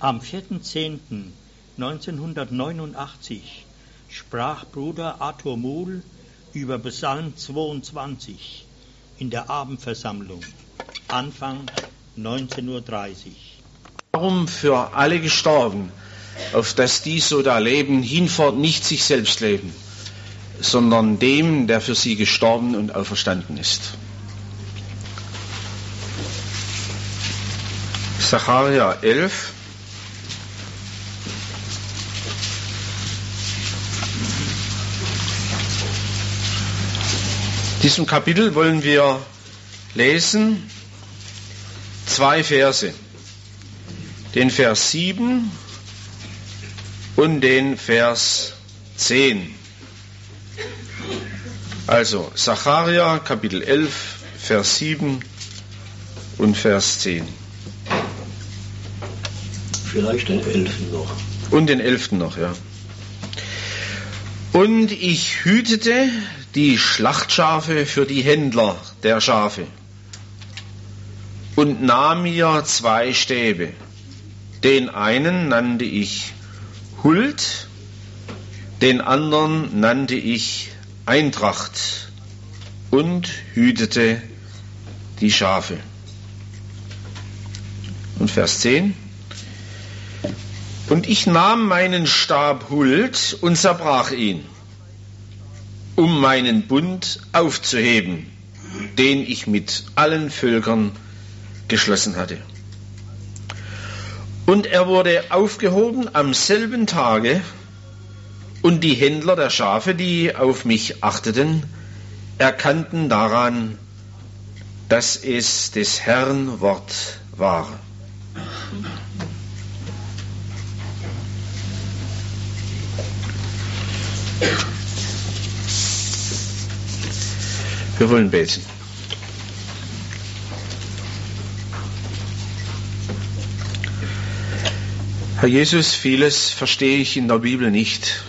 Am 4.10.1989 sprach Bruder Arthur Muhl über Psalm 22 in der Abendversammlung, Anfang 19:30 Uhr. Darum für alle gestorben, auf dass die so da leben, hinfort nicht sich selbst leben, sondern dem, der für sie gestorben und auferstanden ist. Sacharja 11. In diesem Kapitel wollen wir lesen 2 Verse, den Vers 7 und den Vers 10. Also Sacharja Kapitel 11, Vers 7 und Vers 10. Vielleicht den 11. noch. Und den 11. noch, ja. Und ich hütete die Schlachtschafe für die Händler der Schafe und nahm mir 2 Stäbe. Den einen nannte ich Huld, den anderen nannte ich Eintracht und hütete die Schafe. Und Vers 10. Und ich nahm meinen Stab Huld und zerbrach ihn, um meinen Bund aufzuheben, den ich mit allen Völkern geschlossen hatte. Und er wurde aufgehoben am selben Tage, und die Händler der Schafe, die auf mich achteten, erkannten daran, dass es des Herrn Wort war. Wir wollen beten. Herr Jesus, vieles verstehe ich in der Bibel nicht.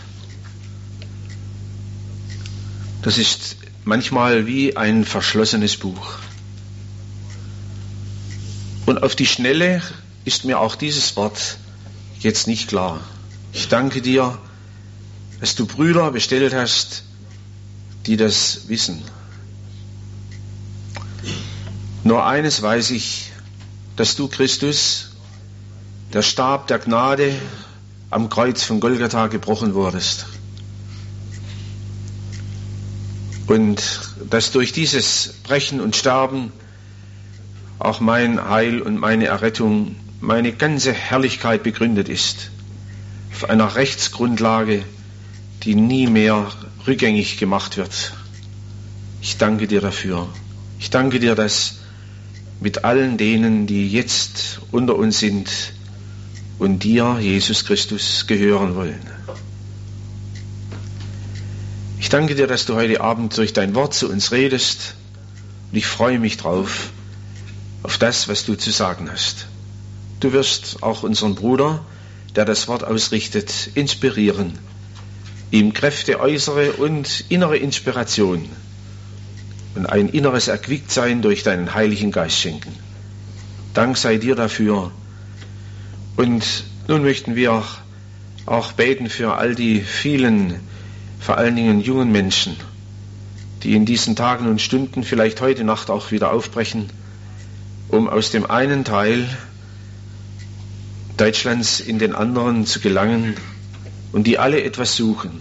Das ist manchmal wie ein verschlossenes Buch. Und auf die Schnelle ist mir auch dieses Wort jetzt nicht klar. Ich danke dir, dass du Brüder bestellt hast, die das wissen. Nur eines weiß ich, dass du, Christus, der Stab der Gnade am Kreuz von Golgatha gebrochen wurdest. Und dass durch dieses Brechen und Sterben auch mein Heil und meine Errettung, meine ganze Herrlichkeit begründet ist. Auf einer Rechtsgrundlage, die nie mehr rückgängig gemacht wird. Ich danke dir dafür. Ich danke dir, dass mit allen denen, die jetzt unter uns sind und dir, Jesus Christus, gehören wollen. Ich danke dir, dass du heute Abend durch dein Wort zu uns redest, und ich freue mich drauf, auf das, was du zu sagen hast. Du wirst auch unseren Bruder, der das Wort ausrichtet, inspirieren, ihm Kräfte, äußere und innere Inspiration und ein inneres Erquicktsein durch deinen Heiligen Geist schenken. Dank sei dir dafür. Und nun möchten wir auch beten für all die vielen, vor allen Dingen jungen Menschen, die in diesen Tagen und Stunden, vielleicht heute Nacht auch wieder aufbrechen, um aus dem einen Teil Deutschlands in den anderen zu gelangen, und die alle etwas suchen.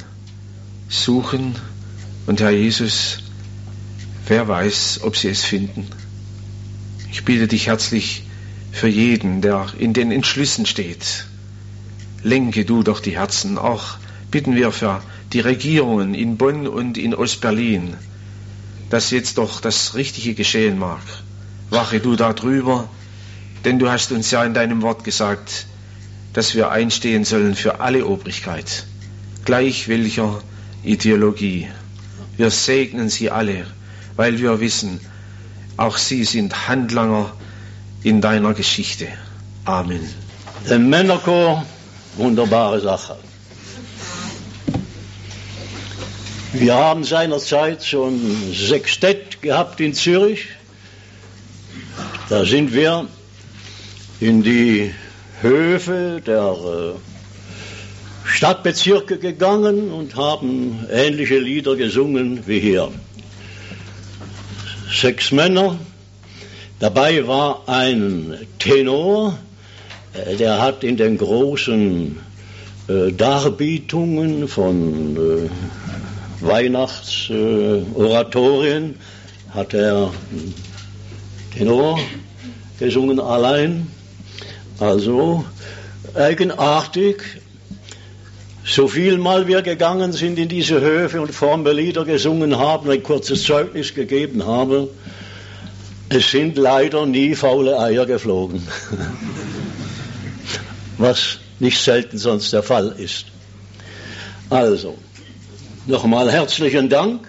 Und Herr Jesus, wer weiß, ob sie es finden. Ich bitte dich herzlich für jeden, der in den Entschlüssen steht. Lenke du doch die Herzen. Auch bitten wir für die Regierungen in Bonn und in Ostberlin, dass jetzt doch das Richtige geschehen mag. Wache du darüber, denn du hast uns ja in deinem Wort gesagt, dass wir einstehen sollen für alle Obrigkeit, gleich welcher Ideologie. Wir segnen sie alle, weil wir wissen, auch sie sind Handlanger in deiner Geschichte. Amen. Der Männerchor, wunderbare Sache. Wir haben seinerzeit so ein Sextett gehabt in Zürich. Da sind wir in die Höfe der Stadtbezirke gegangen und haben ähnliche Lieder gesungen wie hier. 6 Männer, dabei war ein Tenor, der hat in den großen Darbietungen von Weihnachtsoratorien hat er Tenor gesungen allein. Also eigenartig, so viel mal wir gegangen sind in diese Höfe und fromme Lieder gesungen haben, ein kurzes Zeugnis gegeben haben, es sind leider nie faule Eier geflogen, was nicht selten sonst der Fall ist. Also, nochmal herzlichen Dank.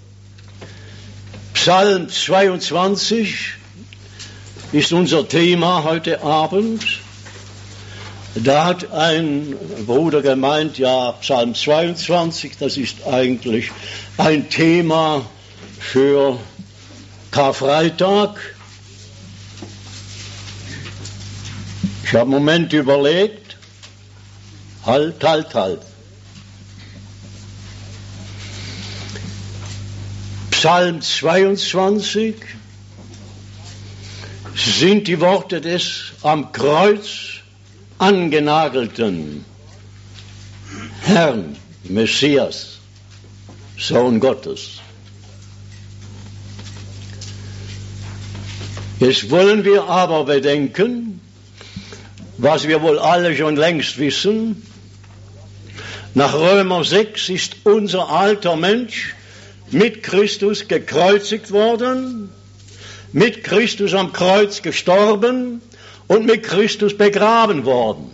Psalm 22 ist unser Thema heute Abend. Da hat ein Bruder gemeint, ja, Psalm 22, das ist eigentlich ein Thema für Karfreitag. Ich habe einen Moment überlegt, halt. Psalm 22 sind die Worte des am Kreuz angenagelten Herrn, Messias, Sohn Gottes. Jetzt wollen wir aber bedenken, was wir wohl alle schon längst wissen. Nach Römer 6 ist unser alter Mensch mit Christus gekreuzigt worden, mit Christus am Kreuz gestorben und mit Christus begraben worden.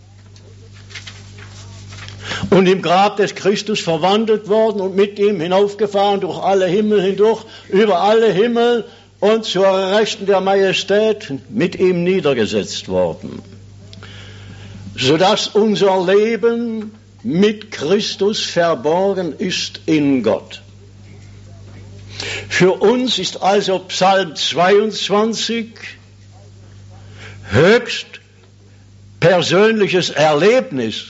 Und im Grab des Christus verwandelt worden und mit ihm hinaufgefahren durch alle Himmel hindurch, über alle Himmel und zur Rechten der Majestät mit ihm niedergesetzt worden. Sodass unser Leben mit Christus verborgen ist in Gott. Für uns ist also Psalm 22 höchst persönliches Erlebnis,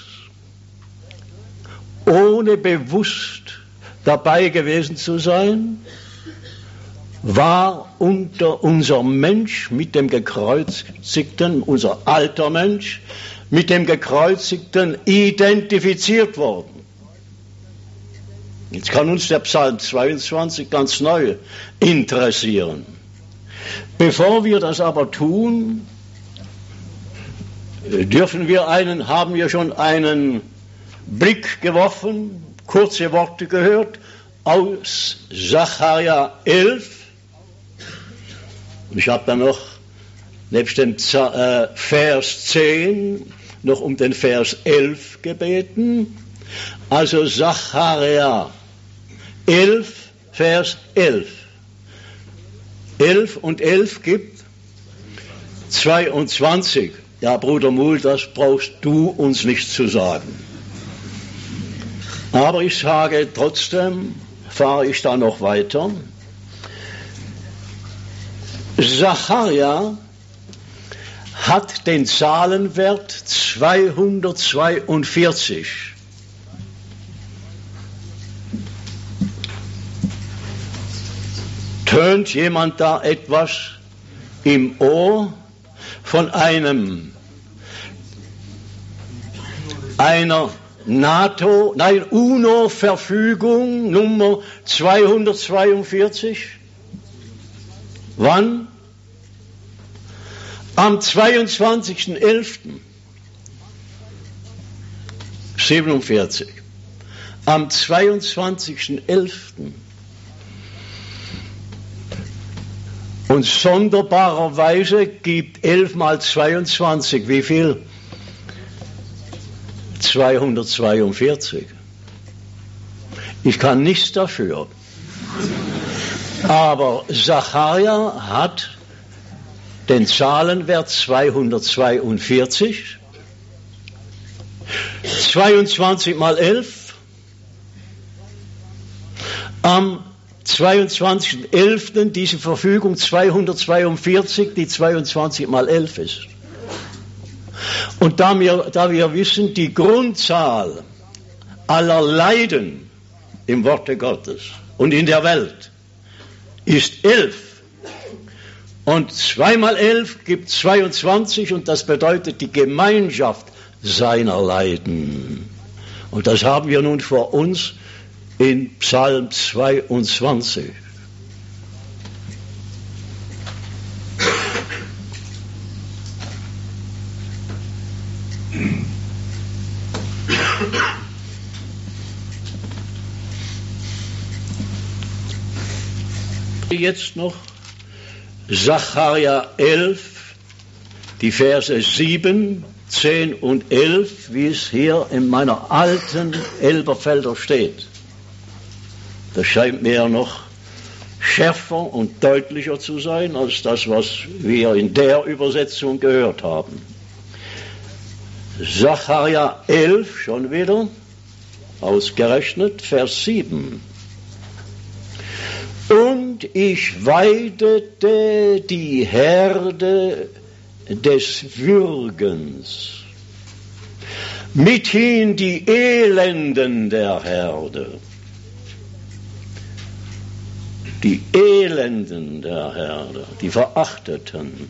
ohne bewusst dabei gewesen zu sein, war unser Mensch mit dem Gekreuzigten, unser alter Mensch, mit dem Gekreuzigten identifiziert worden. Jetzt kann uns der Psalm 22 ganz neu interessieren. Bevor wir das aber tun, haben wir schon einen Blick geworfen, kurze Worte gehört aus Sacharja 11. Und ich habe dann noch nebst dem Vers 10 noch um den Vers 11 gebeten. Also Sacharja 11, Vers 11. 11 und 11 gibt 22. Ja, Bruder Muhl, das brauchst du uns nicht zu sagen. Aber ich sage trotzdem, fahre ich da noch weiter. Sacharja hat den Zahlenwert 242. Tönt jemand da etwas im Ohr von einer UNO-Verfügung Nummer 242? Wann? Am 22.11.47. Am 22.11. Und sonderbarerweise gibt 11 mal 22, wie viel? 242. Ich kann nichts dafür. Aber Sacharja hat den Zahlenwert 242. 22 mal 11. Am 22.11. diese Verfügung 242, die 22 mal 11 ist. Und da wir wissen, die Grundzahl aller Leiden im Worte Gottes und in der Welt ist 11. Und 2 mal 11 gibt 22 und das bedeutet die Gemeinschaft seiner Leiden. Und das haben wir nun vor uns in Psalm 22. Jetzt noch Sacharja 11, die Verse 7, 10 und 11, wie es hier in meiner alten Elberfelder steht. Das scheint mir noch schärfer und deutlicher zu sein als das, was wir in der Übersetzung gehört haben. Sacharja 11 schon wieder, ausgerechnet, Vers 7. Und ich weidete die Herde des Würgens, mithin die Elenden der Herde. Die Elenden der Herde, die Verachteten.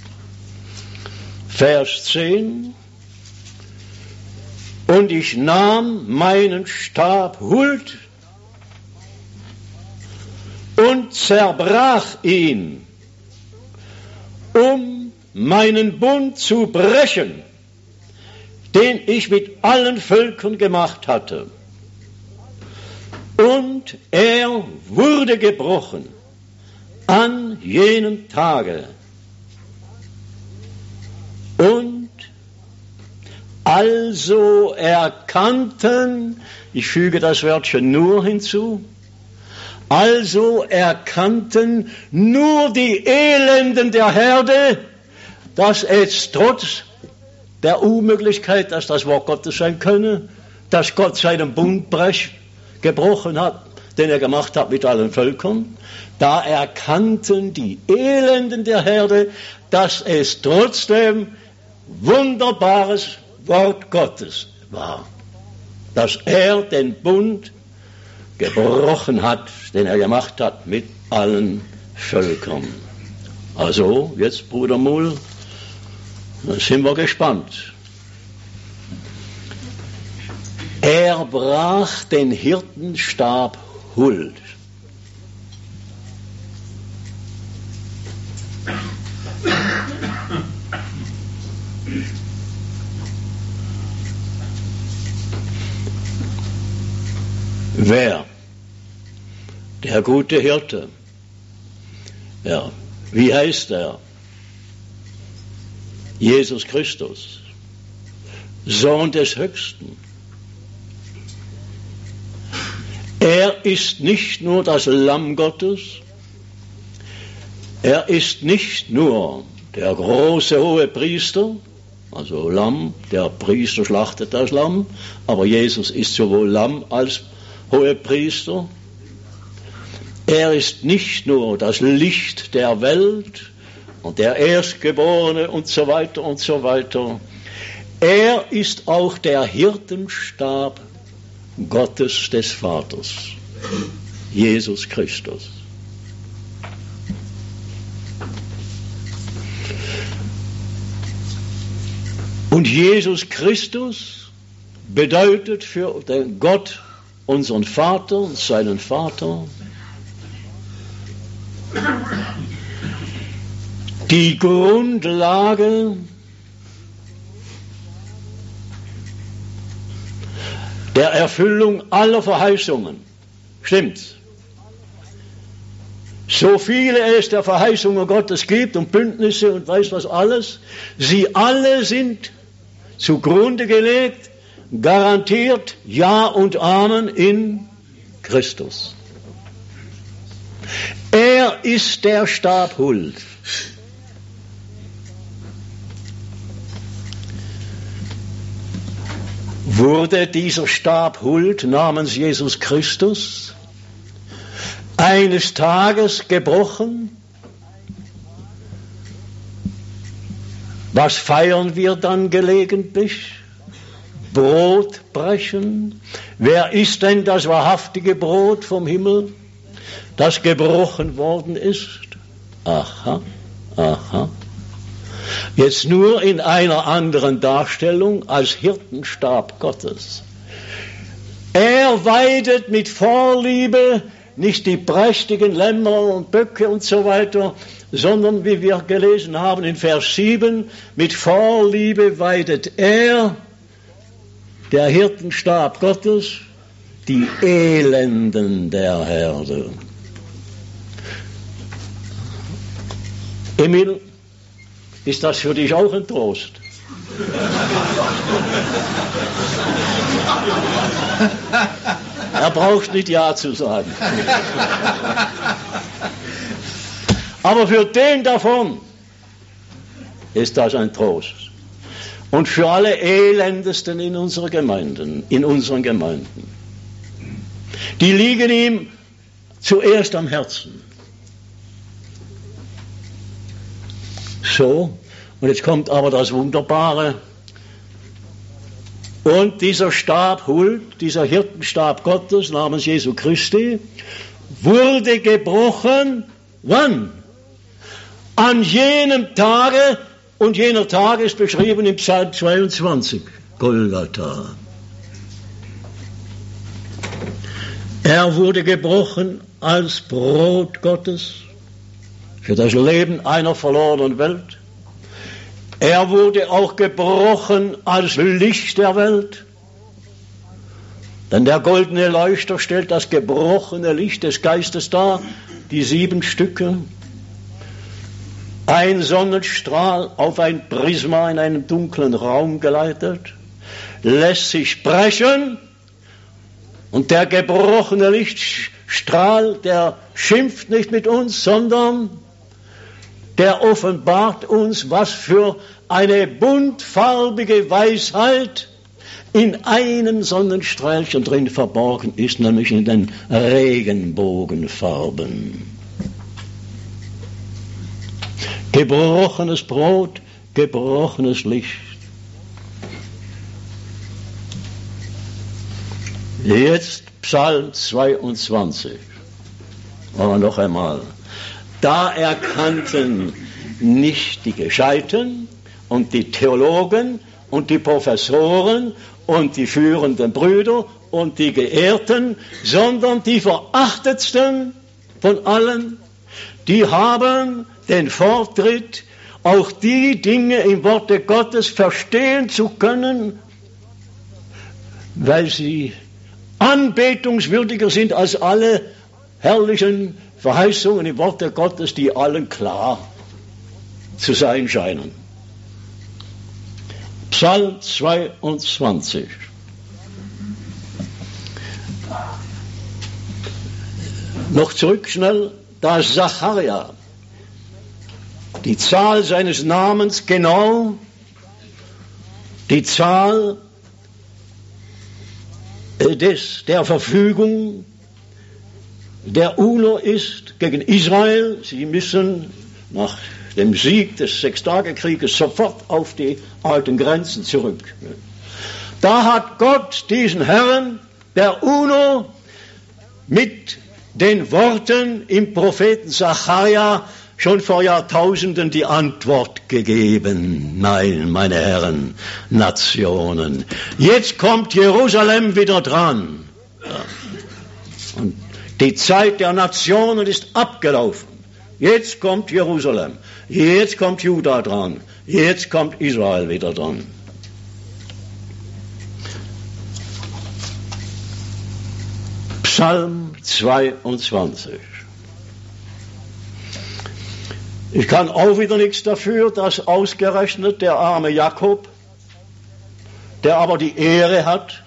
Vers 10. Und ich nahm meinen Stab Huld und zerbrach ihn, um meinen Bund zu brechen, den ich mit allen Völkern gemacht hatte. Und er wurde gebrochen an jenem Tage. Und also erkannten, ich füge das Wörtchen nur hinzu, also erkannten nur die Elenden der Herde, dass es trotz der Unmöglichkeit, dass das Wort Gottes sein könne, dass Gott seinen Bund gebrochen hat, den er gemacht hat mit allen Völkern, da erkannten die Elenden der Herde, dass es trotzdem wunderbares Wort Gottes war, dass er den Bund gebrochen hat, den er gemacht hat mit allen Völkern. Also, jetzt Bruder Muhl, da sind wir gespannt. Er brach den Hirtenstab Huld. Wer? Der gute Hirte. Ja, wie heißt er? Jesus Christus, Sohn des Höchsten. Er ist nicht nur das Lamm Gottes, er ist nicht nur der große hohe Priester, also Lamm, der Priester schlachtet das Lamm, aber Jesus ist sowohl Lamm als hohe Priester. Er ist nicht nur das Licht der Welt und der Erstgeborene und so weiter und so weiter. Er ist auch der Hirtenstab Gottes des Vaters, Jesus Christus. Und Jesus Christus bedeutet für den Gott, unseren Vater und seinen Vater, die Grundlage der Erfüllung aller Verheißungen. Stimmt's? So viele es der Verheißungen Gottes gibt und Bündnisse und weiß was alles, sie alle sind zugrunde gelegt, garantiert Ja und Amen in Christus. Er ist der Stab Huld. Wurde dieser Stab Huld namens Jesus Christus eines Tages gebrochen? Was feiern wir dann gelegentlich? Brotbrechen. Wer isst denn das wahrhaftige Brot vom Himmel, das gebrochen worden ist? Aha, aha. Jetzt nur in einer anderen Darstellung als Hirtenstab Gottes. Er weidet mit Vorliebe nicht die prächtigen Lämmer und Böcke und so weiter, sondern wie wir gelesen haben in Vers 7, mit Vorliebe weidet er, der Hirtenstab Gottes, die Elenden der Herde. Emil, ist das für dich auch ein Trost? Er braucht nicht Ja zu sagen. Aber für den davon ist das ein Trost. Und für alle Elendesten in unseren Gemeinden. Die liegen ihm zuerst am Herzen. So, und jetzt kommt aber das Wunderbare. Und dieser Stab Huld, dieser Hirtenstab Gottes namens Jesu Christi, wurde gebrochen, wann? An jenem Tage, und jener Tag ist beschrieben im Psalm 22, Golgatha. Er wurde gebrochen als Brot Gottes für das Leben einer verlorenen Welt. Er wurde auch gebrochen als Licht der Welt. Denn der goldene Leuchter stellt das gebrochene Licht des Geistes dar, die 7 Stücke. Ein Sonnenstrahl auf ein Prisma in einem dunklen Raum geleitet, lässt sich brechen und der gebrochene Lichtstrahl, der schimpft nicht mit uns, sondern der offenbart uns, was für eine buntfarbige Weisheit in einem Sonnenstrahlchen drin verborgen ist, nämlich in den Regenbogenfarben. Gebrochenes Brot, gebrochenes Licht. Jetzt Psalm 22. Aber noch einmal. Da erkannten nicht die Gescheiten und die Theologen und die Professoren und die führenden Brüder und die Geehrten, sondern die Verachtetsten von allen, die haben den Vortritt, auch die Dinge im Worte Gottes verstehen zu können, weil sie anbetungswürdiger sind als alle herrlichen Verheißungen im Worte Gottes, die allen klar zu sein scheinen. Psalm 22. Noch zurück schnell, da Sacharja die Zahl seines Namens genau, die Zahl der Verfügung der UNO ist gegen Israel. Sie müssen nach dem Sieg des Sechstagekrieges sofort auf die alten Grenzen zurück. Da hat Gott diesen Herren der UNO mit den Worten im Propheten Sacharja schon vor Jahrtausenden die Antwort gegeben. Nein, meine Herren, Nationen, jetzt kommt Jerusalem wieder dran. Ja. Und die Zeit der Nationen ist abgelaufen. Jetzt kommt Jerusalem, jetzt kommt Juda dran, jetzt kommt Israel wieder dran. Psalm 22. Ich kann auch wieder nichts dafür, dass ausgerechnet der arme Jakob, der aber die Ehre hat,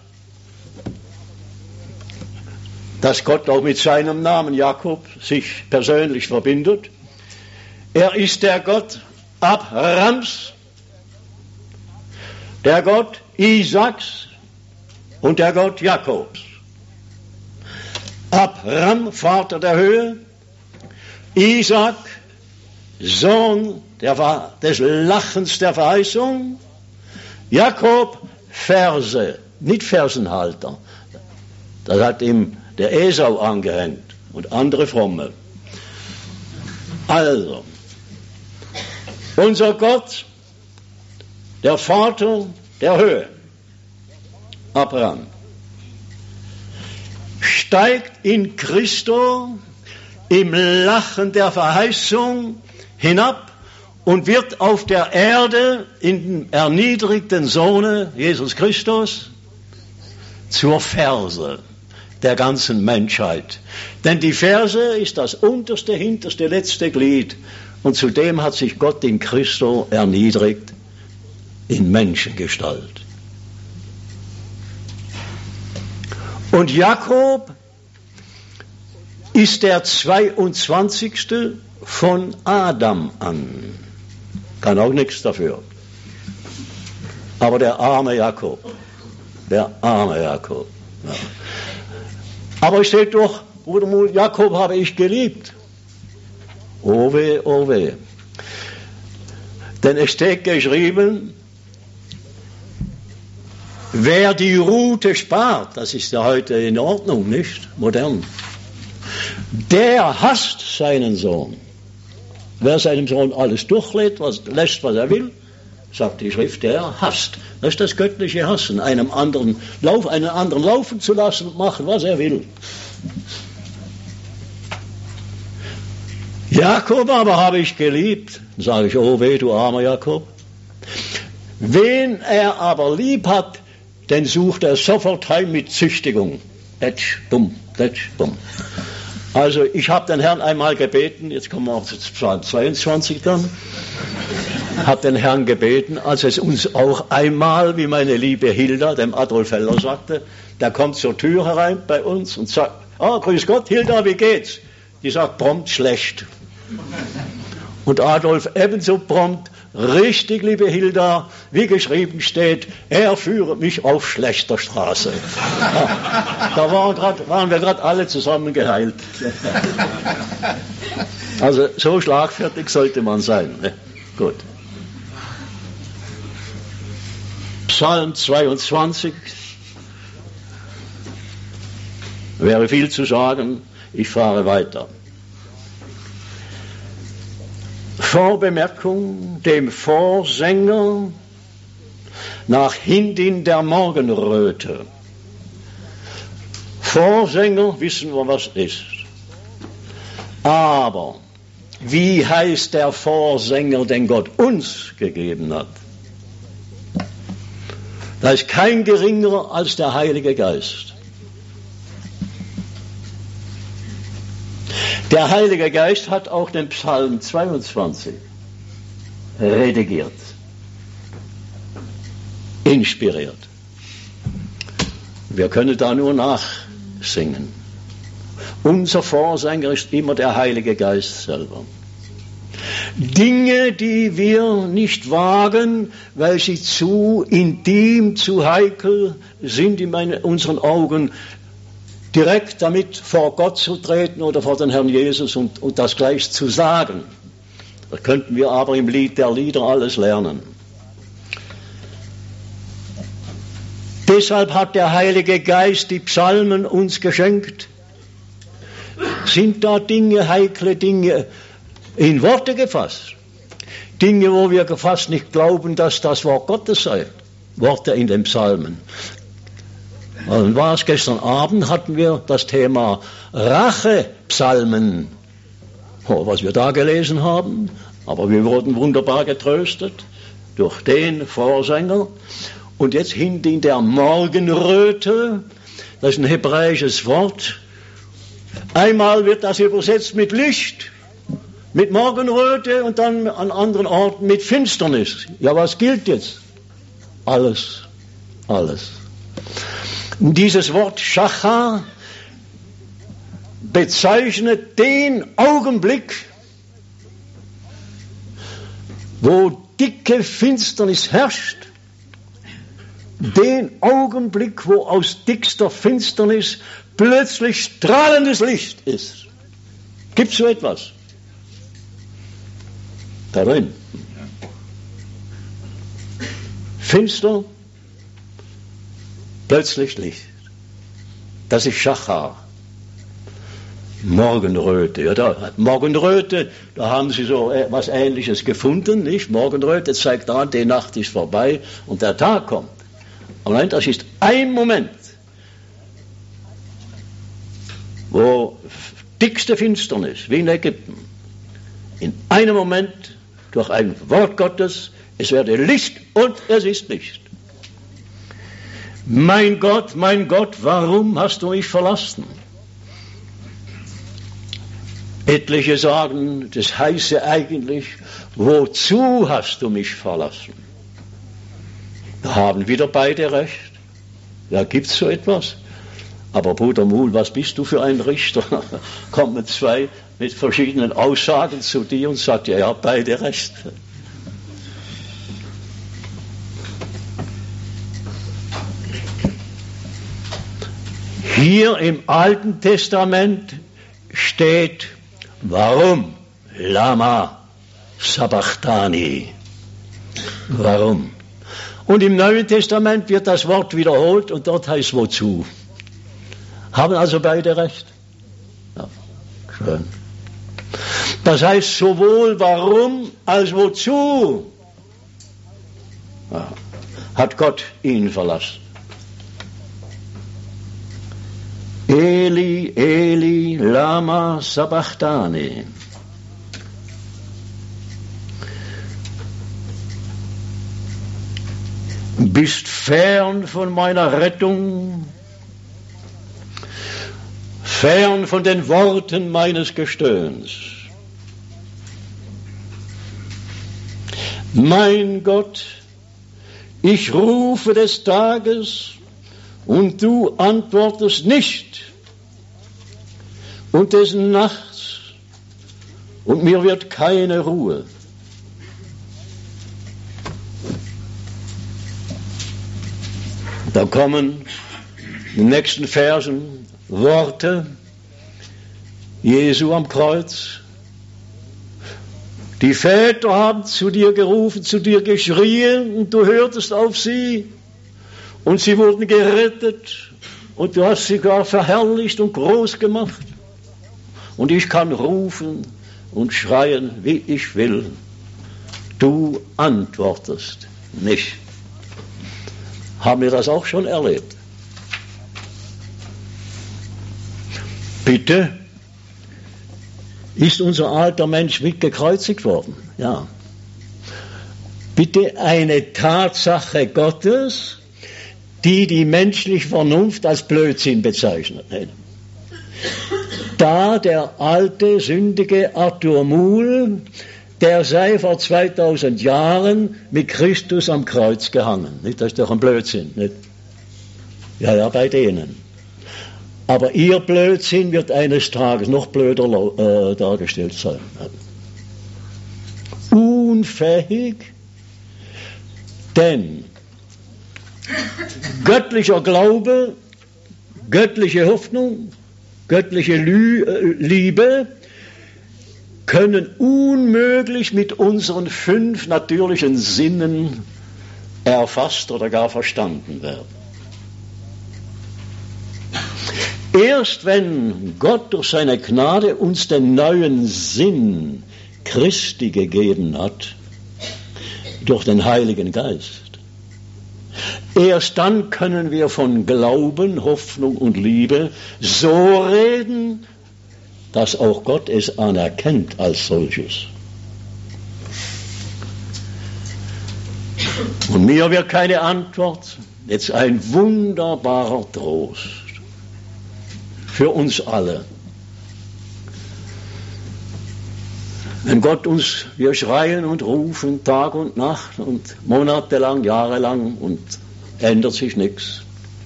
dass Gott auch mit seinem Namen Jakob sich persönlich verbindet. Er ist der Gott Abrahams, der Gott Isaaks und der Gott Jakobs. Abraham, Vater der Höhe, Isaak, Sohn des Lachens der Verheißung. Jakob Verse, nicht Versenhalter. Das hat ihm der Esau angehängt und andere Fromme. Also, unser Gott, der Vater der Höhe, Abraham, steigt in Christo im Lachen der Verheißung hinab und wird auf der Erde in dem erniedrigten Sohne Jesus Christus zur Ferse der ganzen Menschheit. Denn die Ferse ist das unterste, hinterste, letzte Glied. Und zudem hat sich Gott in Christo erniedrigt in Menschengestalt. Und Jakob ist der 22. von Adam an. Kann auch nichts dafür. Aber der arme Jakob. Ja. Aber es steht doch, Bruder Muhl, Jakob habe ich geliebt. Oh weh, oh weh. Denn es steht geschrieben, wer die Rute spart, das ist ja heute in Ordnung, nicht? Modern. Der hasst seinen Sohn. Wer seinem Sohn alles durchlässt, was er will, sagt die Schrift, der hasst. Das ist das göttliche Hassen, einen anderen laufen zu lassen und machen, was er will. Jakob aber habe ich geliebt. Dann sage ich, oh weh, du armer Jakob. Wen er aber lieb hat, den sucht er sofort heim mit Züchtigung. Etsch, bumm, etsch, bumm. Also ich habe den Herrn einmal gebeten, jetzt kommen wir auf Psalm 22 dann, habe den Herrn gebeten, als es uns auch einmal, wie meine liebe Hilda, dem Adolf Heller sagte, der kommt zur Tür herein bei uns und sagt, grüß Gott, Hilda, wie geht's? Die sagt prompt schlecht. Und Adolf ebenso prompt, richtig, liebe Hilda, wie geschrieben steht, er führe mich auf schlechter Straße. Ja, da waren wir gerade alle zusammen geheilt. Also so schlagfertig sollte man sein. Ne? Gut. Psalm 22. Wäre viel zu sagen, ich fahre weiter. Vorbemerkung, dem Vorsänger nach Hindin der Morgenröte. Vorsänger wissen wir, was ist. Aber wie heißt der Vorsänger, den Gott uns gegeben hat? Da ist kein geringerer als der Heilige Geist. Der Heilige Geist hat auch den Psalm 22 redigiert, inspiriert. Wir können da nur nachsingen. Unser Vorsänger ist immer der Heilige Geist selber. Dinge, die wir nicht wagen, weil sie zu intim, zu heikel sind in unseren Augen, direkt damit vor Gott zu treten oder vor den Herrn Jesus und das gleich zu sagen. Das könnten wir aber im Lied der Lieder alles lernen. Deshalb hat der Heilige Geist die Psalmen uns geschenkt. Sind da Dinge, heikle Dinge, in Worte gefasst? Dinge, wo wir fast nicht glauben, dass das Wort Gottes sei. Worte in den Psalmen. Und was gestern Abend hatten wir das Thema Rachepsalmen, was wir da gelesen haben, aber wir wurden wunderbar getröstet durch den Vorsänger. Und jetzt in der Morgenröte, das ist ein hebräisches Wort, einmal wird das übersetzt mit Licht, mit Morgenröte und dann an anderen Orten mit Finsternis. Ja, was gilt jetzt? Alles. Dieses Wort Schachar bezeichnet den Augenblick, wo dicke Finsternis herrscht, den Augenblick, wo aus dickster Finsternis plötzlich strahlendes Licht ist. Gibt es so etwas? Da drin. Finster, plötzlich Licht. Das ist Schachar. Morgenröte. Ja, Morgenröte, da haben sie so etwas Ähnliches gefunden, nicht? Morgenröte zeigt an, die Nacht ist vorbei und der Tag kommt. Aber nein, das ist ein Moment, wo dickste Finsternis, wie in Ägypten, in einem Moment durch ein Wort Gottes, es werde Licht und es ist Licht. Mein Gott, warum hast du mich verlassen? Etliche sagen, das heiße eigentlich, wozu hast du mich verlassen? Da haben wieder beide recht. Ja, gibt's so etwas? Aber Bruder Muhl, was bist du für ein Richter? Kommen zwei mit verschiedenen Aussagen zu dir und sagt, ja, beide recht. Hier im Alten Testament steht, warum? Lama Sabachthani. Warum? Und im Neuen Testament wird das Wort wiederholt und dort heißt wozu. Haben also beide recht? Ja, schön. Das heißt sowohl warum als wozu hat Gott ihn verlassen. Eli, Eli, lama sabachthani. Bist fern von meiner Rettung, fern von den Worten meines Gestöhns. Mein Gott, ich rufe des Tages und du antwortest nicht und des Nachts und mir wird keine Ruhe. Da kommen in den nächsten Versen Worte Jesu am Kreuz. Die Väter haben zu dir gerufen, zu dir geschrien und du hörtest auf sie und sie wurden gerettet und du hast sie gar verherrlicht und groß gemacht. Und ich kann rufen und schreien, wie ich will. Du antwortest nicht. Haben wir das auch schon erlebt? Bitte? Ist unser alter Mensch mitgekreuzigt worden? Ja. Bitte eine Tatsache Gottes, die die menschliche Vernunft als Blödsinn bezeichnet. Da der alte, sündige Arthur Muhl, der sei vor 2000 Jahren mit Christus am Kreuz gehangen. Das ist doch ein Blödsinn. Nicht? Ja, bei denen. Aber ihr Blödsinn wird eines Tages noch blöder dargestellt sein. Unfähig, denn göttlicher Glaube, göttliche Hoffnung, göttliche Liebe können unmöglich mit unseren 5 natürlichen Sinnen erfasst oder gar verstanden werden. Erst wenn Gott durch seine Gnade uns den neuen Sinn Christi gegeben hat, durch den Heiligen Geist, erst dann können wir von Glauben, Hoffnung und Liebe so reden, dass auch Gott es anerkennt als solches. Und mir wird keine Antwort, jetzt ein wunderbarer Trost für uns alle. Wenn Gott uns, wir schreien und rufen Tag und Nacht und monatelang, jahrelang und ändert sich nichts.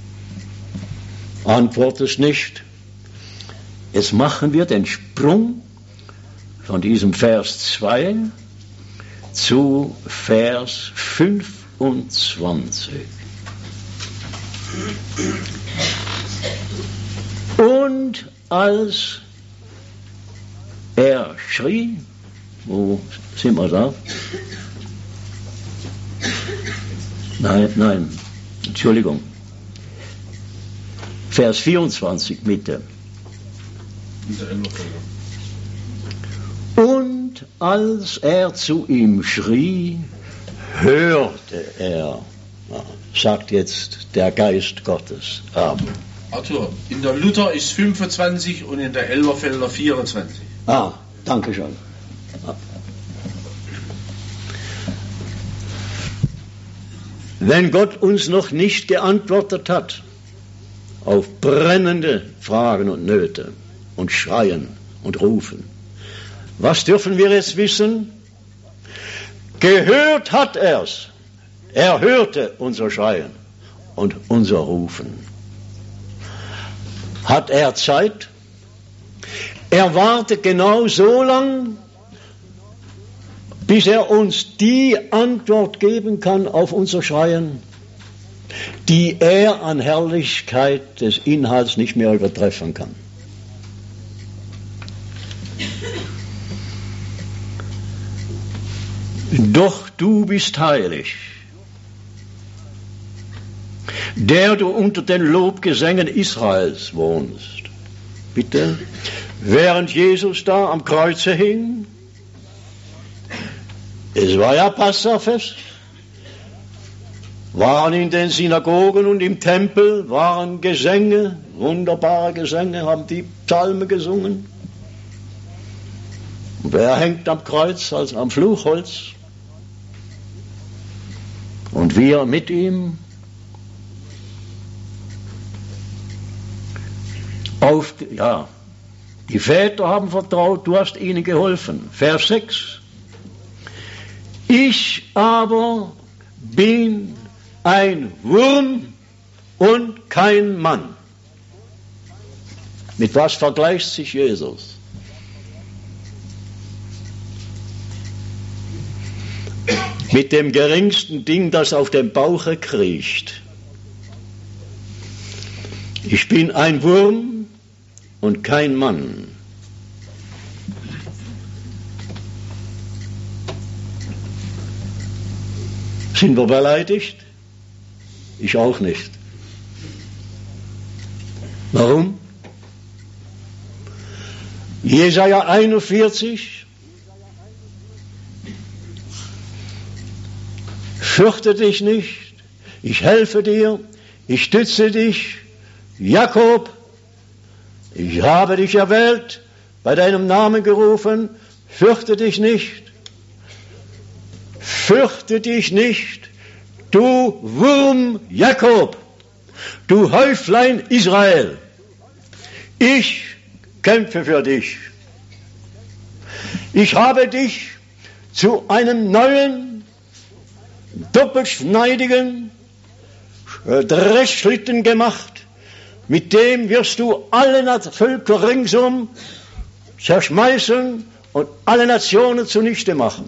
Antwortet nicht. Jetzt machen wir den Sprung von diesem Vers 2 zu Vers 25. Und als er schrie, Wo sind wir da? Nein, Entschuldigung. Vers 24, Mitte. Und als er zu ihm schrie, hörte er, sagt jetzt der Geist Gottes. Amen. Arthur, in der Luther ist 25 und in der Elberfelder 24. Danke schön. Wenn Gott uns noch nicht geantwortet hat auf brennende Fragen und Nöte und Schreien und Rufen, was dürfen wir jetzt wissen? Gehört hat er's. Er hörte unser Schreien und unser Rufen. Hat er Zeit? Er wartet genau so lang, bis er uns die Antwort geben kann auf unser Schreien, die er an Herrlichkeit des Inhalts nicht mehr übertreffen kann. Doch du bist heilig, der du unter den Lobgesängen Israels wohnst. Bitte, während Jesus da am Kreuze hing, es war ja Passafest, waren in den Synagogen und im Tempel, waren Gesänge, wunderbare Gesänge, haben die Psalmen gesungen. Und er hängt am Kreuz, also am Fluchholz. Und wir mit ihm. Die Väter haben vertraut, du hast ihnen geholfen. Vers 6. Ich aber bin ein Wurm und kein Mann. Mit was vergleicht sich Jesus? Mit dem geringsten Ding, das auf dem Bauche kriecht. Ich bin ein Wurm und kein Mann. Sind wir beleidigt? Ich auch nicht. Warum? Jesaja 41. Fürchte dich nicht, ich helfe dir, ich stütze dich, Jakob, ich habe dich erwählt, bei deinem Namen gerufen, fürchte dich nicht. Fürchte dich nicht, du Wurm Jakob, du Häuflein Israel. Ich kämpfe für dich. Ich habe dich zu einem neuen, doppelschneidigen Dreschschlitten gemacht, mit dem wirst du alle Völker ringsum zerschmeißen und alle Nationen zunichte machen.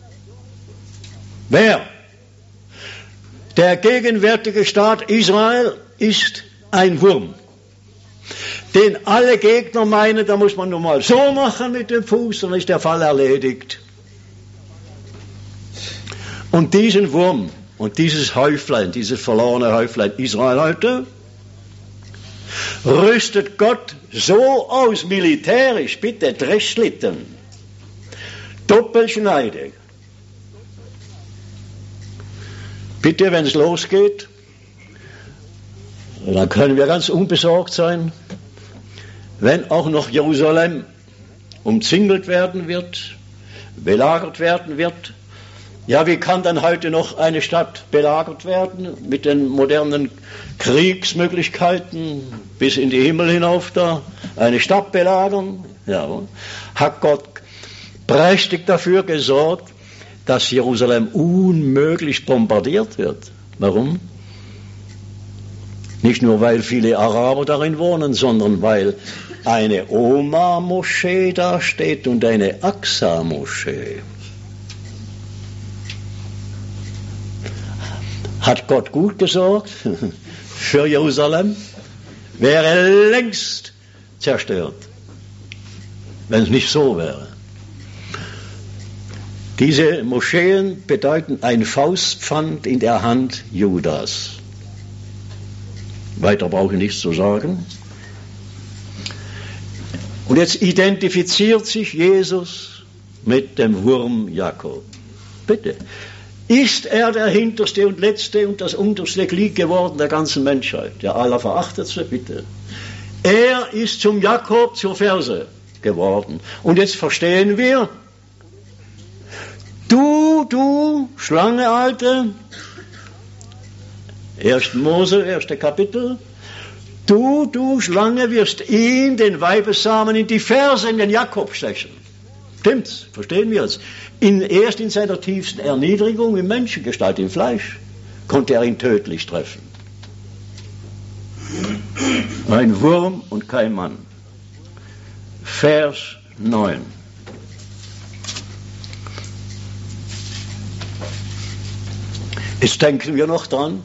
Wer? Der gegenwärtige Staat Israel ist ein Wurm, den alle Gegner meinen, da muss man nur mal so machen mit dem Fuß, dann ist der Fall erledigt. Und diesen Wurm und dieses Häuflein, dieses verlorene Häuflein Israel heute, rüstet Gott so aus, militärisch, bitte, Dreschschlitten, doppelschneidig. Bitte, wenn es losgeht, dann können wir ganz unbesorgt sein, wenn auch noch Jerusalem umzingelt werden wird, belagert werden wird. Ja, wie kann dann heute noch eine Stadt belagert werden mit den modernen Kriegsmöglichkeiten bis in die Himmel hinauf da? Eine Stadt belagern? Ja, hat Gott prächtig dafür gesorgt, dass Jerusalem unmöglich bombardiert wird. Warum? Nicht nur, weil viele Araber darin wohnen, sondern weil eine Omar-Moschee da steht und eine Aqsa-Moschee. Hat Gott gut gesorgt für Jerusalem? Wäre längst zerstört, wenn es nicht so wäre. Diese Moscheen bedeuten ein Faustpfand in der Hand Judas. Weiter brauche ich nichts zu sagen. Und jetzt identifiziert sich Jesus mit dem Wurm Jakob. Bitte. Ist er der hinterste und letzte und das unterste Glied geworden der ganzen Menschheit? Der Allerverachtetste? Bitte. Er ist zum Jakob zur Ferse geworden. Und jetzt verstehen wir, du Schlange Alte, 1. Mose, 1. Kapitel, du Schlange wirst ihn, den Weibessamen, in die Ferse, in den Jakob stechen. Stimmt's? Verstehen wir es? Erst in seiner tiefsten Erniedrigung in Menschengestalt, im Fleisch, konnte er ihn tödlich treffen. Ein Wurm und kein Mann. Vers 9. Jetzt denken wir noch dran.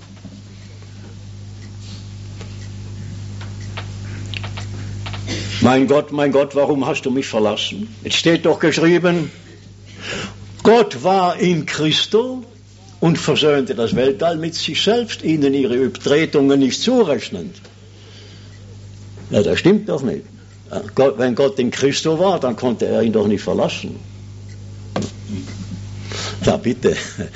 Mein Gott, warum hast du mich verlassen? Jetzt steht doch geschrieben, Gott war in Christo und versöhnte das Weltall mit sich selbst, ihnen ihre Übertretungen nicht zurechnend. Ja, das stimmt doch nicht. Wenn Gott in Christo war, dann konnte er ihn doch nicht verlassen. Ja, bitte.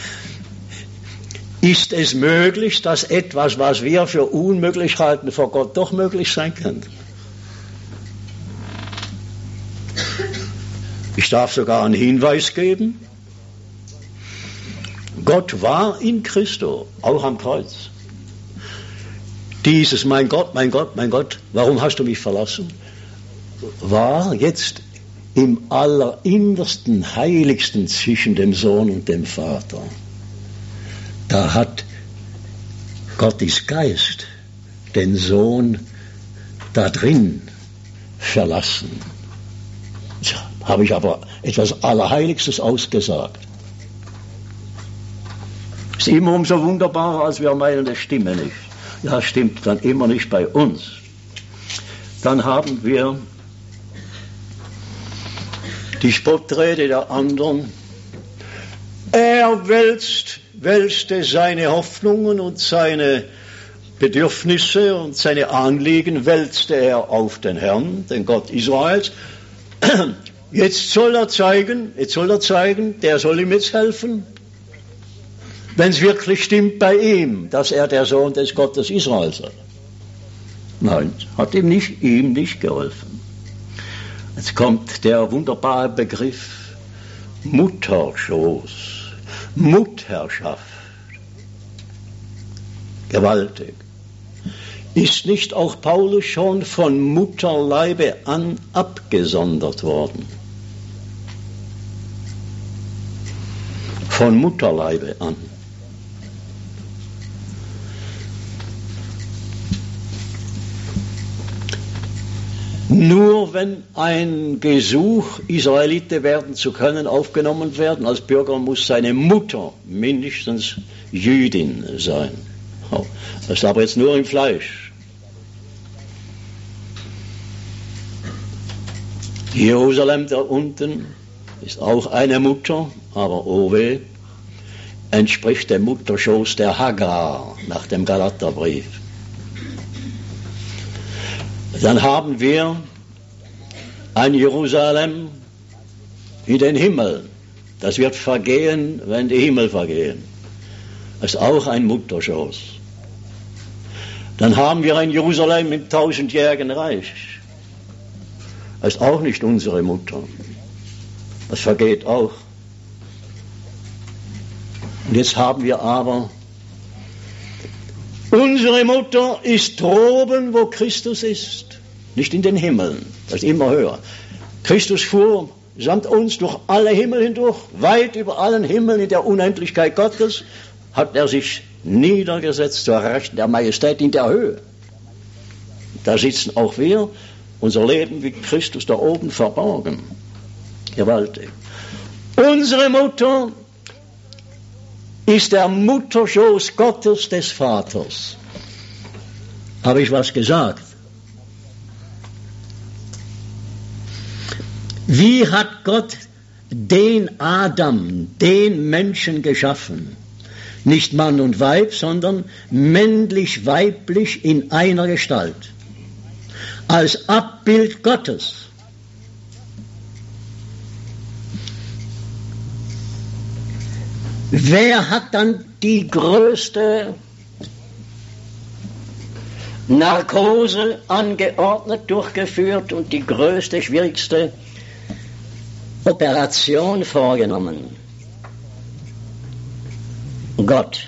Ist es möglich, dass etwas, was wir für unmöglich halten, vor Gott doch möglich sein kann? Ich darf sogar einen Hinweis geben. Gott war in Christo, auch am Kreuz. Dieses mein Gott, warum hast du mich verlassen? War jetzt im allerinnersten, heiligsten zwischen dem Sohn und dem Vater. Da hat Gottes Geist den Sohn da drin verlassen. Tja, habe ich aber etwas Allerheiligstes ausgesagt. Ist immer umso wunderbarer, als wir meinen, das stimme nicht. Ja, stimmt dann immer nicht bei uns. Dann haben wir die Spottrede der anderen. Er wälzte seine Hoffnungen und seine Bedürfnisse und seine Anliegen wälzte er auf den Herrn, den Gott Israels. Jetzt soll er zeigen, der soll ihm jetzt helfen, wenn es wirklich stimmt bei ihm, dass er der Sohn des Gottes Israels ist. Nein, hat ihm nicht geholfen. Jetzt kommt der wunderbare Begriff Mutterschoß, Mutterschaft. Gewaltig. Ist nicht auch Paulus schon von Mutterleibe an abgesondert worden? Von Mutterleibe an. Nur wenn ein Gesuch, Israelite werden zu können, aufgenommen werden als Bürger, muss seine Mutter mindestens Jüdin sein. Das ist aber jetzt nur im Fleisch. Jerusalem da unten ist auch eine Mutter, aber oh weh, entspricht dem Mutterschoß der Hagar nach dem Galaterbrief. Dann haben wir ein Jerusalem wie den Himmel. Das wird vergehen, wenn die Himmel vergehen. Das ist auch ein Mutterschoß. Dann haben wir ein Jerusalem im 1000-jährigen Reich. Das ist auch nicht unsere Mutter. Das vergeht auch. Und jetzt haben wir aber, unsere Mutter ist droben, wo Christus ist. Nicht in den Himmeln, das ist immer höher. Christus fuhr samt uns durch alle Himmel hindurch, weit über allen Himmeln in der Unendlichkeit Gottes, hat er sich niedergesetzt zur Rechten der Majestät in der Höhe. Da sitzen auch wir, unser Leben wie Christus da oben verborgen. Gewaltig. Unsere Mutter ist der Mutterschoß Gottes des Vaters. Habe ich was gesagt? Wie hat Gott den Adam, den Menschen geschaffen. Nicht Mann und Weib, sondern männlich-weiblich in einer Gestalt. Als Abbild Gottes. Wer hat dann die größte Narkose angeordnet, durchgeführt und die größte, schwierigste Operation vorgenommen? Gott.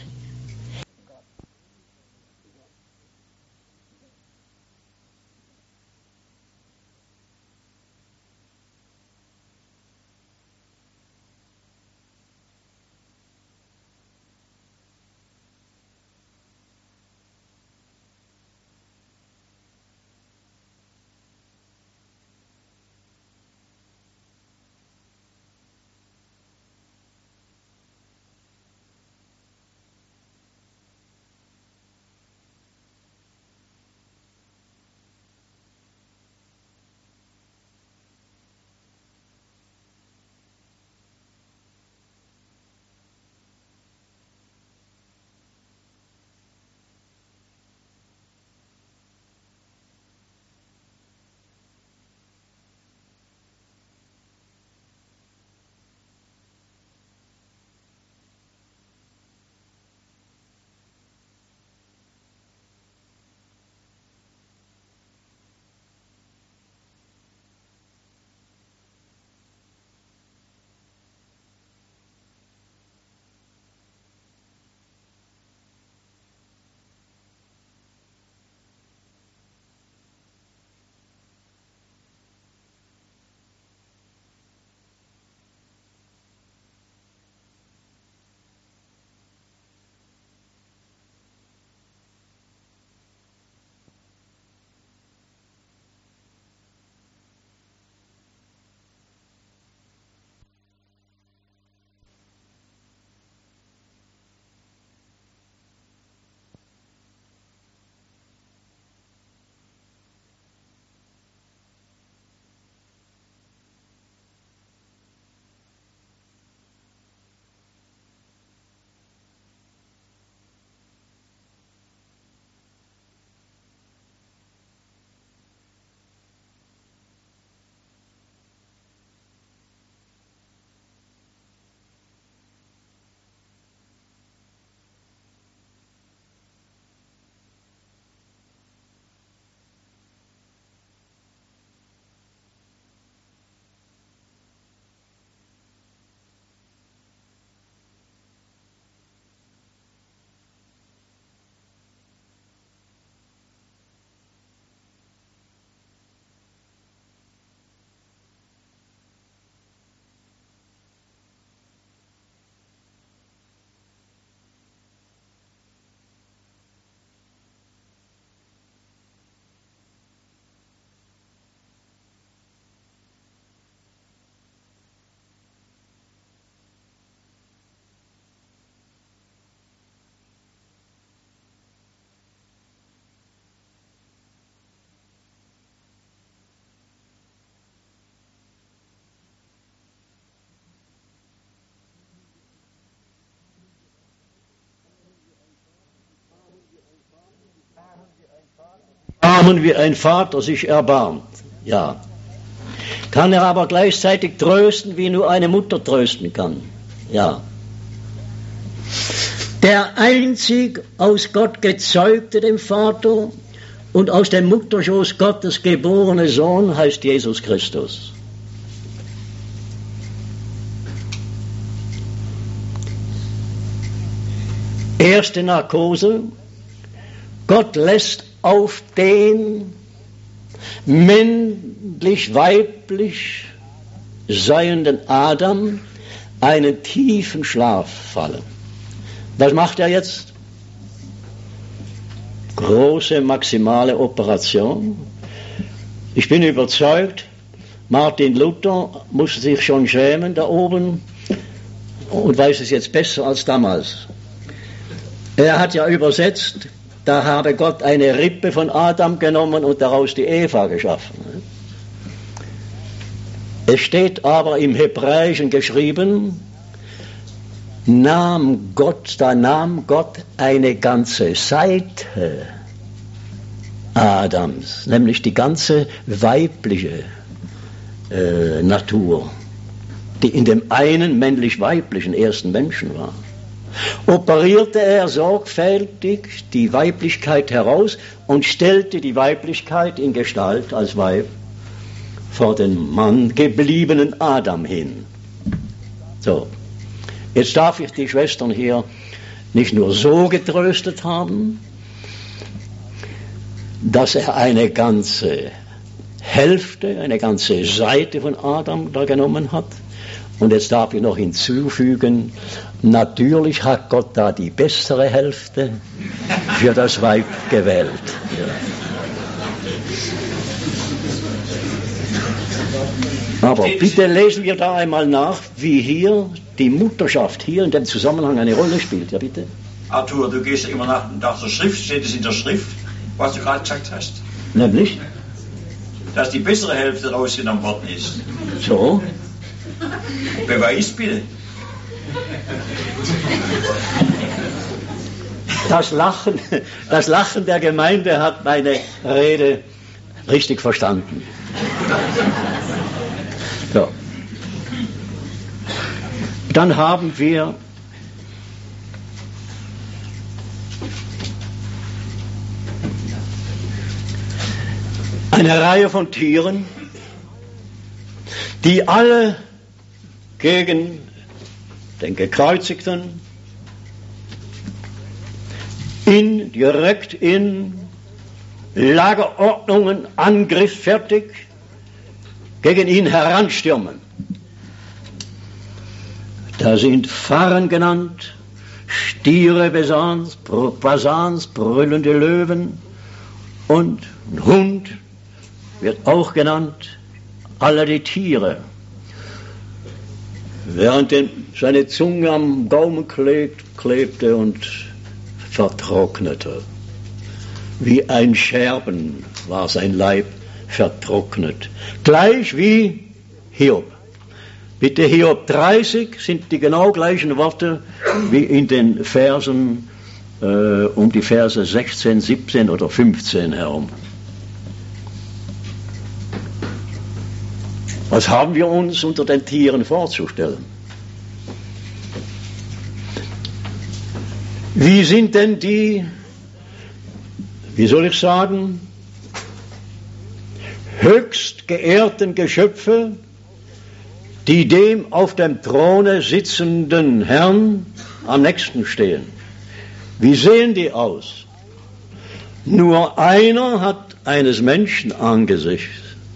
Armen wie ein Vater sich erbarmt. Ja. Kann er aber gleichzeitig trösten, wie nur eine Mutter trösten kann. Ja. Der einzig aus Gott gezeugte, dem Vater, und aus dem Mutterschoß Gottes geborene Sohn heißt Jesus Christus. Erste Narkose. Gott lässt auf den männlich-weiblich seienden Adam einen tiefen Schlaf fallen. Was macht er jetzt? Große maximale Operation. Ich bin überzeugt, Martin Luther musste sich schon schämen da oben und weiß es jetzt besser als damals. Er hat ja übersetzt, da habe Gott eine Rippe von Adam genommen und daraus die Eva geschaffen. Es steht aber im Hebräischen geschrieben, da nahm Gott eine ganze Seite Adams, nämlich die ganze weibliche Natur, die in dem einen männlich-weiblichen ersten Menschen war. Operierte er sorgfältig die Weiblichkeit heraus und stellte die Weiblichkeit in Gestalt als Weib vor den Mann gebliebenen Adam hin. So, jetzt darf ich die Schwestern hier nicht nur so getröstet haben, dass er eine ganze Hälfte, eine ganze Seite von Adam da genommen hat. Und jetzt darf ich noch hinzufügen, natürlich hat Gott da die bessere Hälfte für das Weib gewählt. Ja. Aber bitte lesen wir da einmal nach, wie hier die Mutterschaft hier in dem Zusammenhang eine Rolle spielt. Ja, bitte. Arthur, du gehst immer nach der Schrift, steht es in der Schrift, was du gerade gesagt hast. Nämlich? Dass die bessere Hälfte rausgenommen worden ist. So. Beweis bitte. Das Lachen der Gemeinde hat meine Rede richtig verstanden. So. Dann haben wir eine Reihe von Tieren, die alle gegen den Gekreuzigten direkt in Lagerordnungen, angriffsfertig gegen ihn heranstürmen. Da sind Farren genannt, Stiere, Fasans, brüllende Löwen und ein Hund wird auch genannt, alle die Tiere. Während seine Zunge am Gaumen klebte und vertrocknete. Wie ein Scherben war sein Leib vertrocknet. Gleich wie Hiob. Bitte Hiob 30 sind die genau gleichen Worte wie in den Versen um die Verse 16, 17 oder 15 herum. Was haben wir uns unter den Tieren vorzustellen? Wie sind denn die, wie soll ich sagen, höchst geehrten Geschöpfe, die dem auf dem Throne sitzenden Herrn am nächsten stehen? Wie sehen die aus? Nur einer hat eines Menschen Angesicht.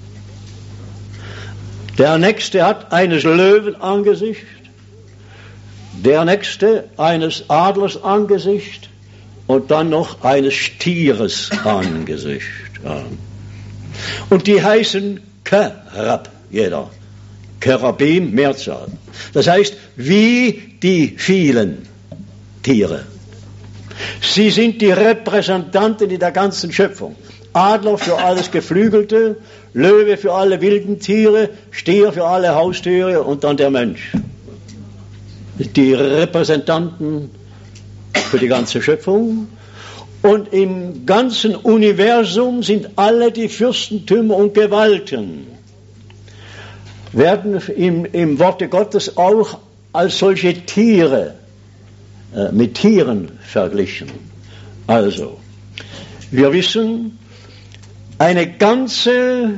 Der nächste hat eines Löwen Angesicht. Der nächste eines Adlers Angesicht und dann noch eines Stieres Angesicht. Ja. Und die heißen Kerab, jeder. Kerabim, Mehrzahl. Das heißt, wie die vielen Tiere. Sie sind die Repräsentanten in der ganzen Schöpfung. Adler für alles Geflügelte, Löwe für alle wilden Tiere, Stier für alle Haustiere und dann der Mensch. Die Repräsentanten für die ganze Schöpfung. Und im ganzen Universum sind alle die Fürstentümer und Gewalten, werden im Worte Gottes auch als solche Tiere, mit Tieren verglichen. Also, wir wissen, eine ganze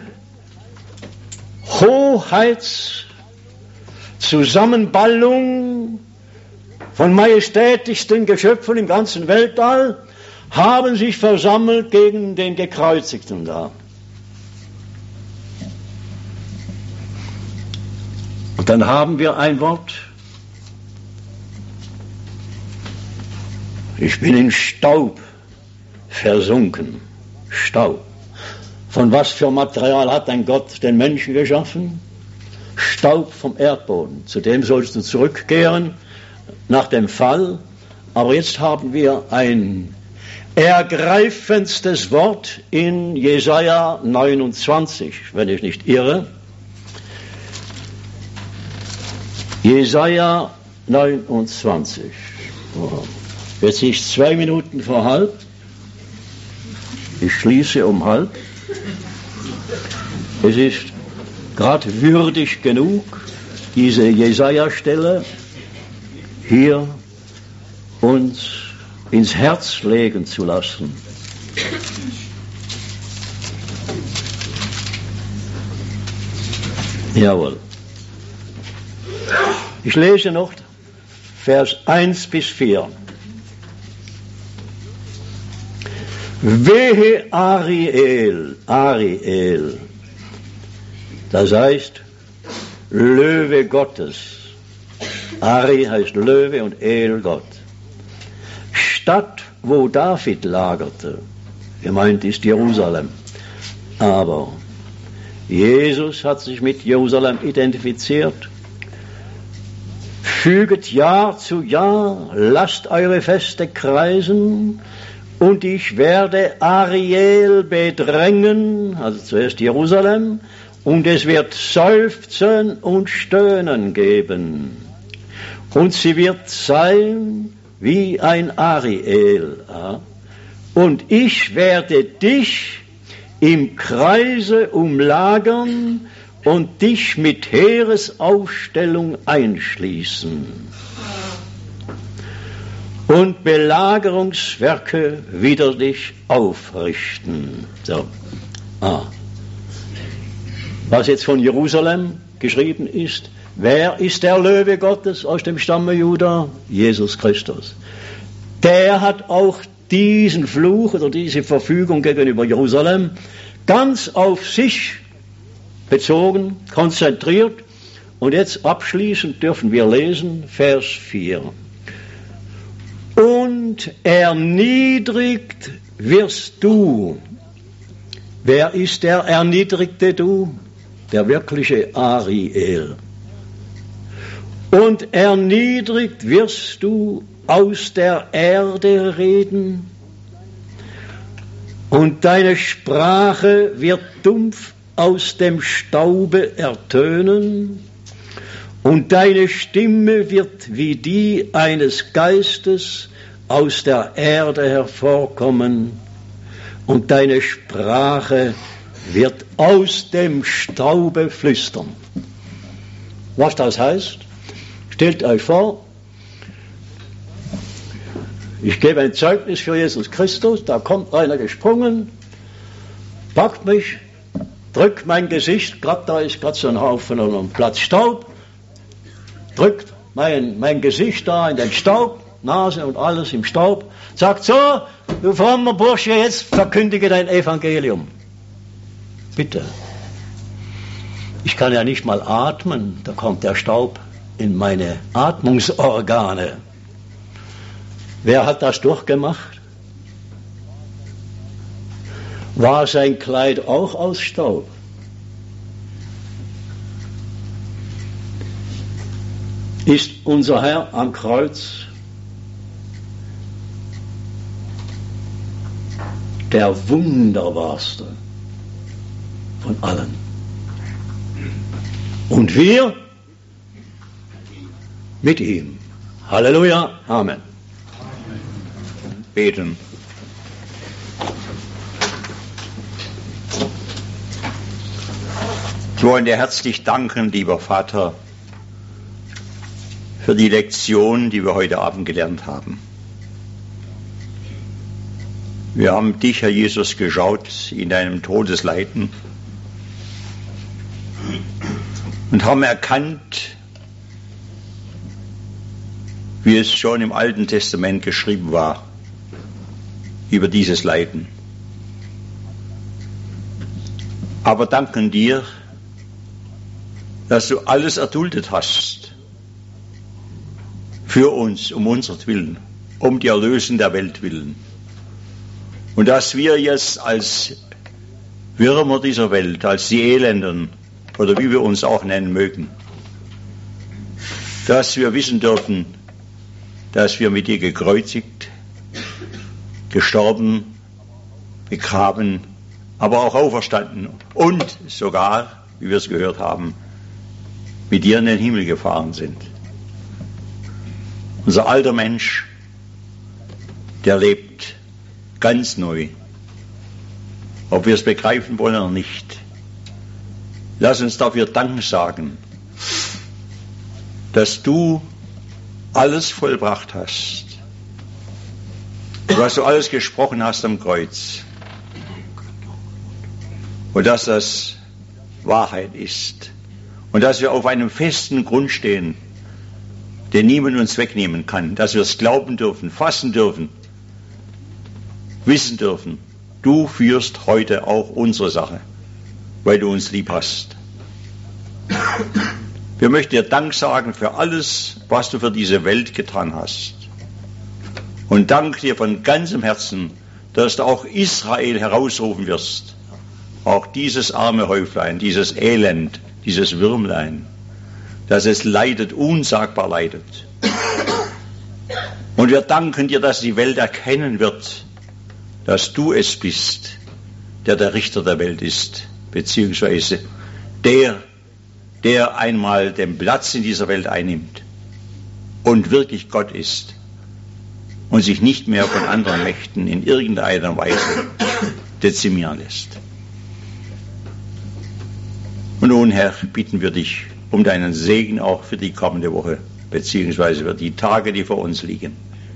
Hoheitszusammenballung von majestätischsten Geschöpfen im ganzen Weltall haben sich versammelt gegen den Gekreuzigten da. Und dann haben wir ein Wort. Ich bin in Staub versunken. Staub. Von was für Material hat ein Gott den Menschen geschaffen? Staub vom Erdboden. Zu dem sollst du zurückkehren nach dem Fall. Aber jetzt haben wir ein ergreifendstes Wort in Jesaja 29, wenn ich nicht irre. Jesaja 29. Jetzt ist 2 Minuten vor halb. Ich schließe um halb. Es ist gerade würdig genug, diese Jesaja-Stelle hier uns ins Herz legen zu lassen. Jawohl. Ich lese noch Vers 1 bis 4. Wehe Ariel, Ariel, das heißt Löwe Gottes. Ari heißt Löwe und El Gott. Stadt, wo David lagerte, gemeint ist Jerusalem. Aber Jesus hat sich mit Jerusalem identifiziert. Füget Jahr zu Jahr, lasst eure Feste kreisen, und ich werde Ariel bedrängen, also zuerst Jerusalem, und es wird Seufzen und Stöhnen geben. Und sie wird sein wie ein Ariel. Und ich werde dich im Kreise umlagern und dich mit Heeresaufstellung einschließen und Belagerungswerke wider dich aufrichten. So. Was jetzt von Jerusalem geschrieben ist: Wer ist der Löwe Gottes aus dem Stamme Juda? Jesus Christus. Der hat auch diesen Fluch oder diese Verfügung gegenüber Jerusalem ganz auf sich bezogen, konzentriert. Und jetzt abschließend dürfen wir lesen, Vers 4. Und erniedrigt wirst du. Wer ist der erniedrigte Du? Der wirkliche Ariel. Und erniedrigt wirst du aus der Erde reden, und deine Sprache wird dumpf aus dem Staube ertönen, und deine Stimme wird wie die eines Geistes aus der Erde hervorkommen, und deine Sprache wird aus dem Staube flüstern. Was das heißt? Stellt euch vor, ich gebe ein Zeugnis für Jesus Christus, da kommt einer gesprungen, packt mich, drückt mein Gesicht, gerade da ist gerade so ein Haufen oder ein Platz Staub, drückt mein Gesicht da in den Staub, Nase und alles im Staub, sagt so, du frommer Bursche, jetzt verkündige dein Evangelium. Bitte. Ich kann ja nicht mal atmen, da kommt der Staub in meine Atmungsorgane. Wer hat das durchgemacht? War sein Kleid auch aus Staub? Ist unser Herr am Kreuz der wunderbarste von allen? Und wir mit ihm. Halleluja, Amen. Beten. Ich wollte dir herzlich danken, lieber Vater, für die Lektion, die wir heute Abend gelernt haben. Wir haben dich, Herr Jesus, geschaut in deinem Todesleiden und haben erkannt, wie es schon im Alten Testament geschrieben war, über dieses Leiden. Aber danken dir, dass du alles erduldet hast für uns, um unsertwillen, um die Erlösung der Welt willen. Und dass wir jetzt als Würmer dieser Welt, als die Elenden, oder wie wir uns auch nennen mögen, dass wir wissen dürfen, dass wir mit dir gekreuzigt, gestorben, begraben, aber auch auferstanden und sogar, wie wir es gehört haben, mit dir in den Himmel gefahren sind. Unser alter Mensch, der lebt ganz neu, ob wir es begreifen wollen oder nicht. Lass uns dafür Dank sagen, dass du alles vollbracht hast, was du alles gesprochen hast am Kreuz, und dass das Wahrheit ist und dass wir auf einem festen Grund stehen, den niemand uns wegnehmen kann, dass wir es glauben dürfen, fassen dürfen, wissen dürfen, du führst heute auch unsere Sache, weil du uns lieb hast. Wir möchten dir Dank sagen für alles, was du für diese Welt getan hast. Und dank dir von ganzem Herzen, dass du auch Israel herausrufen wirst. Auch dieses arme Häuflein, dieses Elend, dieses Würmlein, dass es leidet, unsagbar leidet. Und wir danken dir, dass die Welt erkennen wird, dass du es bist, der Richter der Welt ist, beziehungsweise der einmal den Platz in dieser Welt einnimmt und wirklich Gott ist und sich nicht mehr von anderen Mächten in irgendeiner Weise dezimieren lässt. Und nun, Herr, bitten wir dich um deinen Segen auch für die kommende Woche, beziehungsweise für die Tage, die vor uns liegen.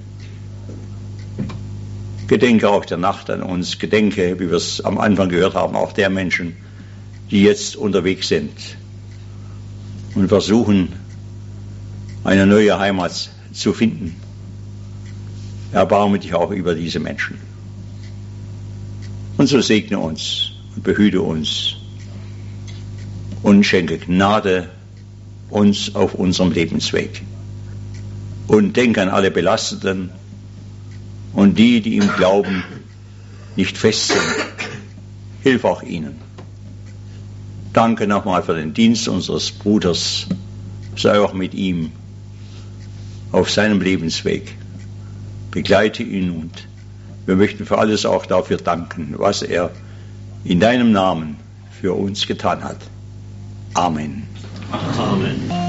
Gedenke auch der Nacht an uns, gedenke, wie wir es am Anfang gehört haben, auch der Menschen, die jetzt unterwegs sind und versuchen, eine neue Heimat zu finden. Erbarme dich auch über diese Menschen. Und so segne uns und behüte uns und schenke Gnade uns auf unserem Lebensweg. Und denk an alle Belasteten und die, die im Glauben nicht fest sind. Hilf auch ihnen. Danke nochmal für den Dienst unseres Bruders. Sei auch mit ihm auf seinem Lebensweg. Begleite ihn und wir möchten für alles auch dafür danken, was er in deinem Namen für uns getan hat. Amen. Amen.